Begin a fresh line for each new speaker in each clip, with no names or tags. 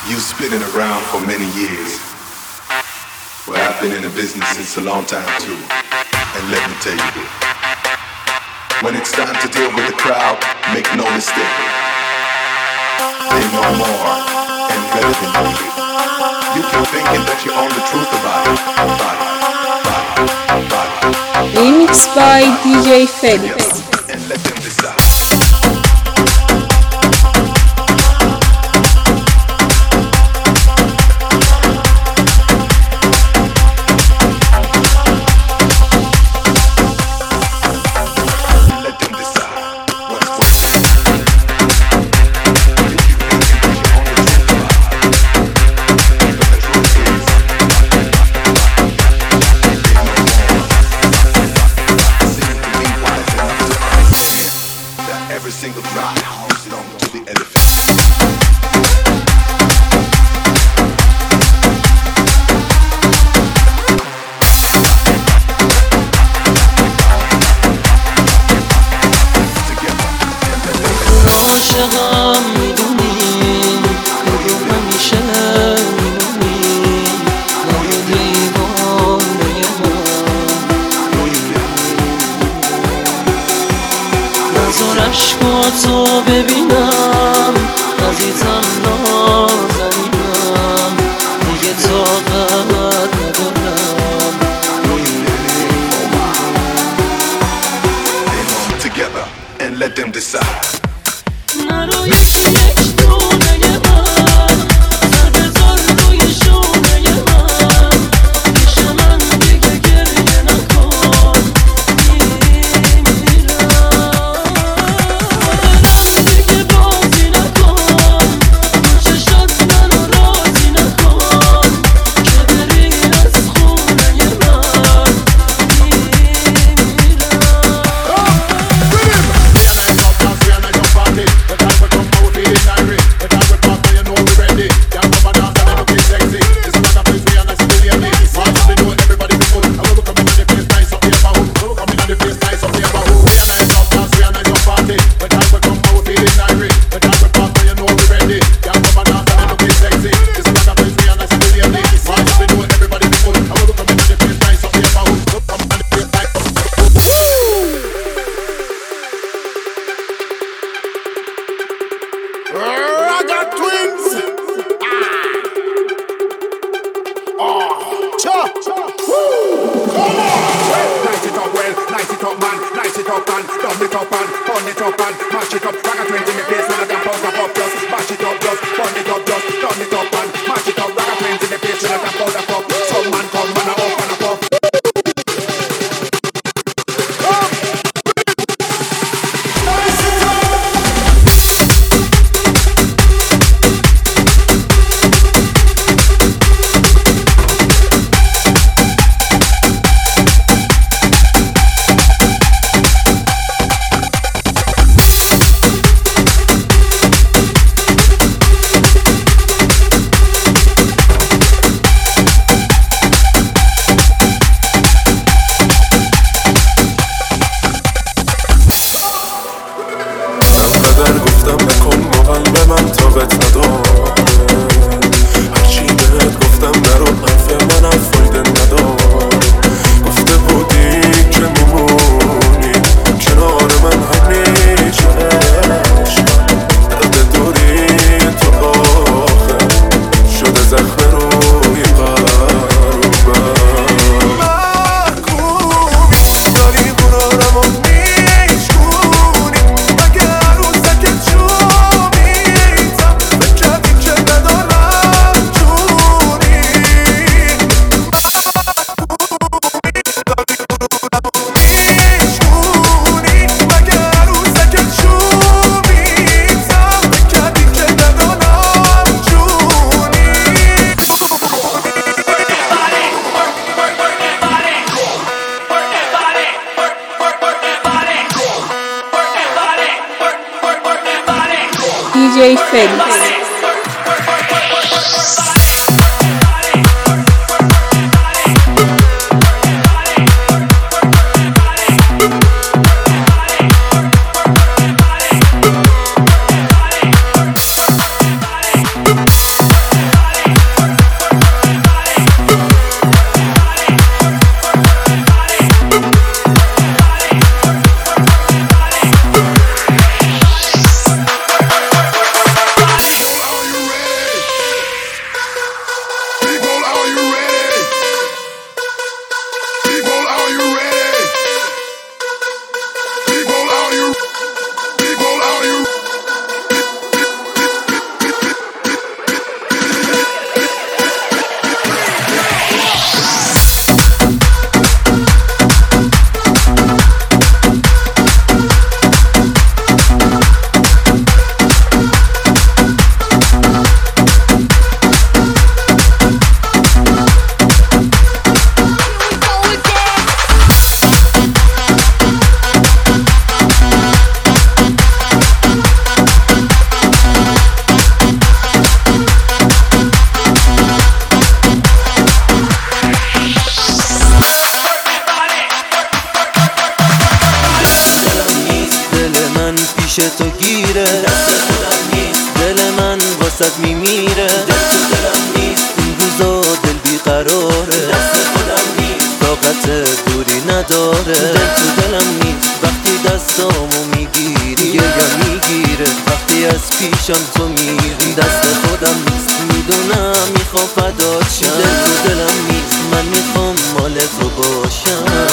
You spinning around for many years. Well, I've been in the business since a long time too. And let me tell you, when it's time to deal with the crowd, make no mistake. They know more and better than you do. You keep thinking that you own the truth about it.
Remix by DJ Felix.
And let them decide. Single drop house down to the elephant.
عاشقم میدونی کدوم همیشه میمونی نرو دیوانه من نظر عشقاتو ببینم عزیزم نازنینم دیگه طاقت ندارم
Together and let them decide.
نرو یکی یک دونه من سر بذار روی شونه من پیش من دیگه گریه نکن میمیرم دلم دیگه بازی نکن چشات منو راضی نکن که بری از خونه من میمیرم
DJ Felix.
واسد میمیره. دل تو دلم نیست این روزا، دل بیقراره، دست خودم نیست، طاقت دوری نداره. دل تو دلم نیست وقتی دستامو میگیری، یا میگیره وقتی از پیشم تو میری. دست خودم نیست میدونم میخوام فدات شم. دل تو دلم نیست من میخوام مال تو باشم،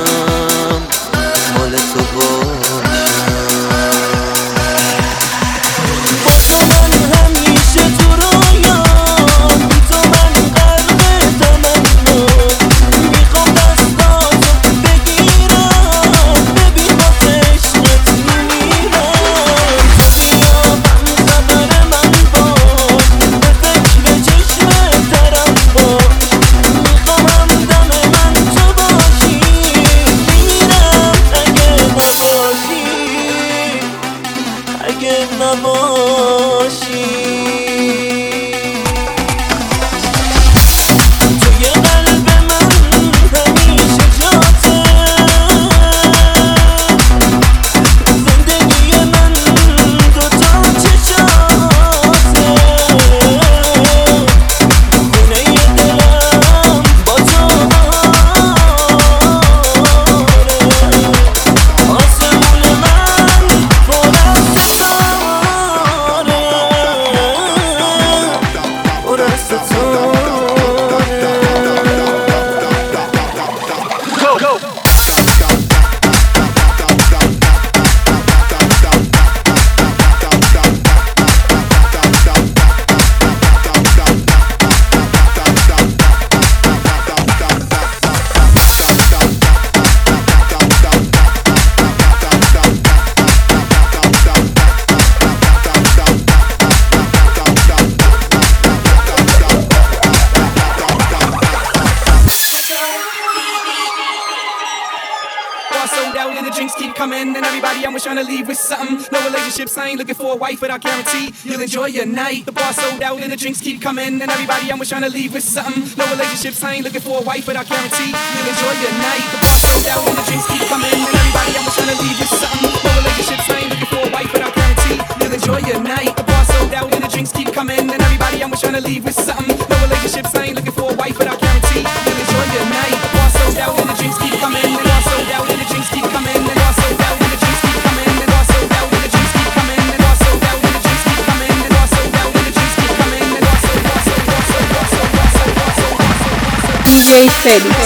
مال تو باشم. با تو من همیشه تو رویام، بی تو من غرق تمنا. میخوام دستاتو بگیرم، ببین با چشمت میمیرم. تو بیا خبر من باش، به فکر چشمت دارم باش. میخوام همدم من تو باشی، میمیرم اگه نباشی، اگه نباشی. توی قلب من همیشه جاته، زندگی من دوتا چشاته. خونه دلم با تو آسمون من پر از ستاره، پر از ستاره.
Bar sold out and the drinks keep coming, and everybody I'm trying to leave with something. No relationships, I ain't looking for a wife, but I guarantee you'll enjoy your night. The bar sold out and the drinks keep coming, and everybody I'm trying to leave with something. No relationships, I ain't looking for a wife, but I guarantee you'll enjoy your night. The bar sold out and the drinks keep coming, and everybody I'm trying to leave with something. No relationships, I ain't looking for a wife, but I guarantee you'll enjoy your night. The bar sold out and the drinks keep coming, and everybody I'm trying to leave with something. No relationships, I ain't looking for a wife, but I guarantee you'll enjoy your night. The bar sold out and the drinks keep coming, and the bar sold out and the drinks keep coming, and the bar sold out and the drinks keep coming, and the bar sold out and the drinks keep coming, and the bar sold out and the drinks keep coming, and the bar sold out and the drinks keep coming, and the bar sold
DJ Felix.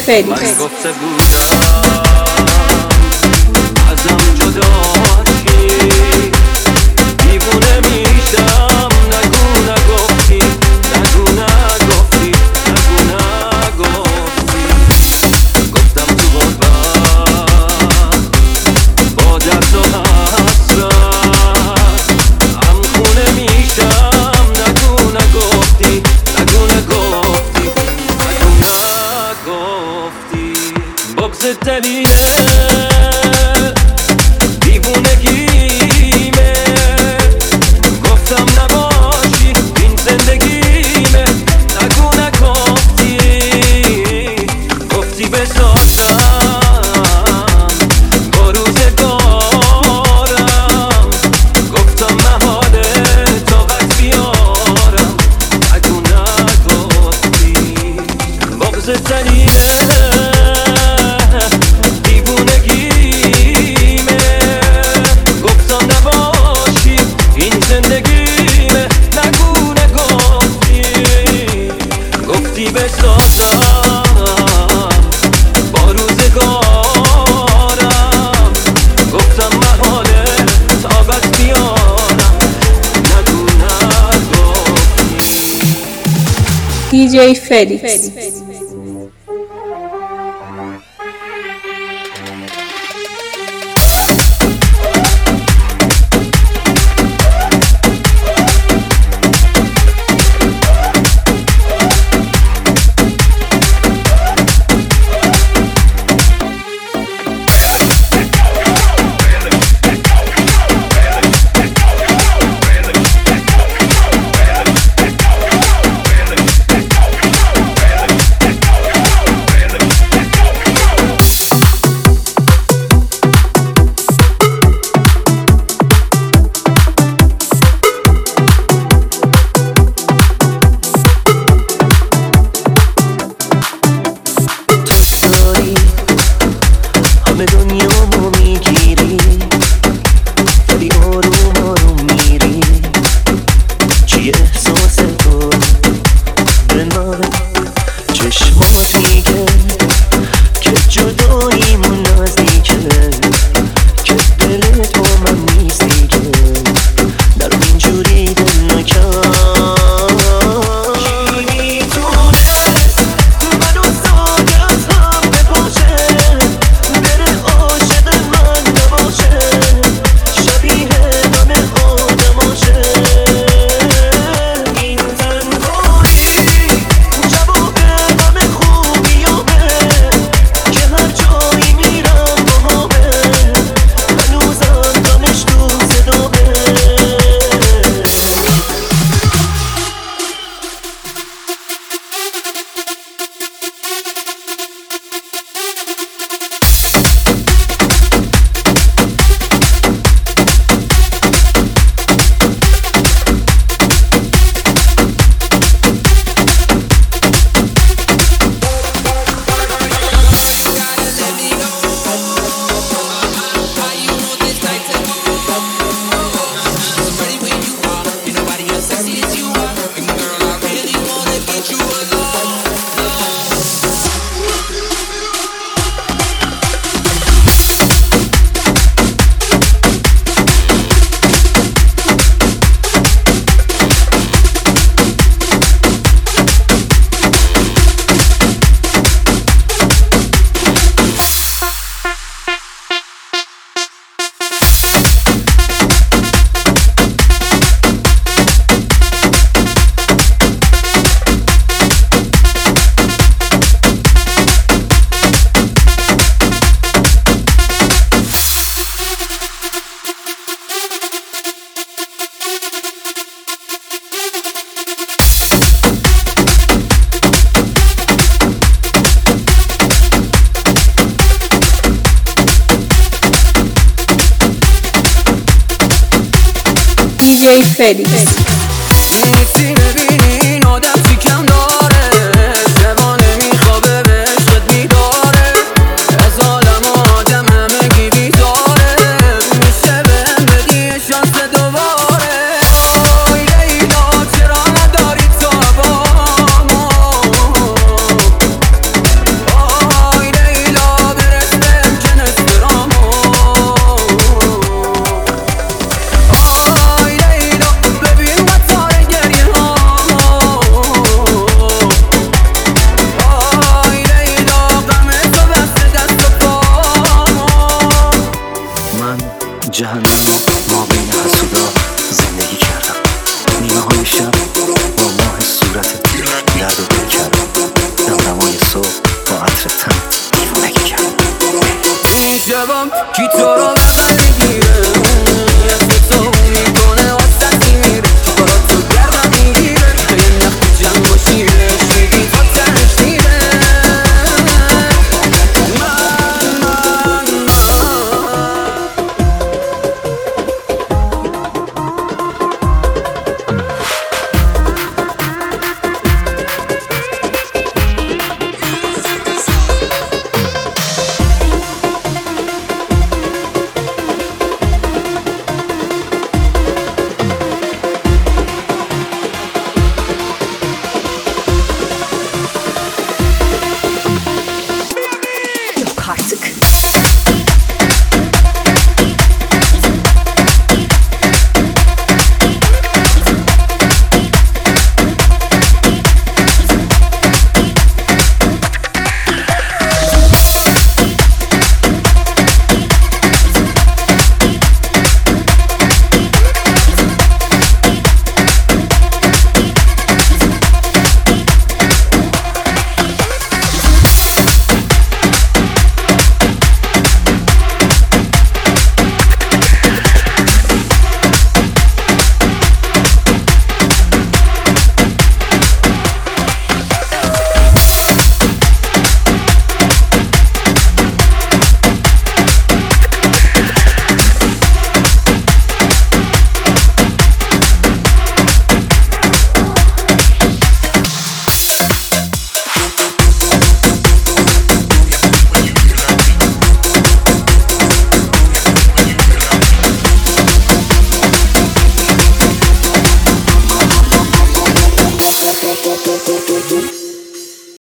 فلیکس.
من گفته بودم ازم جدا شی، دیوونه میشم. نگو نگفتی، نگو نگفتی، نگو نگفتی. گفتم تو غربت با درد و حسرت هم خونه میشم. نگو نگفتی، نگو نگفتی، نگو نگفتی. بغض دلیله دیوونگیمه، گفتم نباشی این زندگیمه. نگو نگفتی، گفتی بسازم با روزگارم. گفتم محاله طاقت بیارم. نگو نگفتی. بغض دلیله دیوونگیمه، گفتم نباشی این زندگیمه. نگو نگفتی، گفتی بسازم با روزگارم. گفتم محاله طاقت بیارم. نگو نگفتی.
دیجی فلیکس.
همه دنیامو میگیری ولی آروم آروم میری. چی احساس تو به من؟ چشمات میگه که جداییمون نزدیکه، که دل تو من نیست دیگه. نرو اینجوری دل نکن.
دیجی فلیکس.
نیستی ببینی این آدم چی کم داره، شبا نمیخوابه به عشقت میداره. از عالم آدم همگی بیداره، میشه بهم بدی یه شانس دوباره. آی لیلا چرا نداری تو هوامو،
جهنم ما بین حسودا زندگی کردم. نیمه های شب با ماه صورتت درد و دل کردم. دمدمای صبح با عطر تن دیوونگی کردم.
این شبم کی تو رو بغل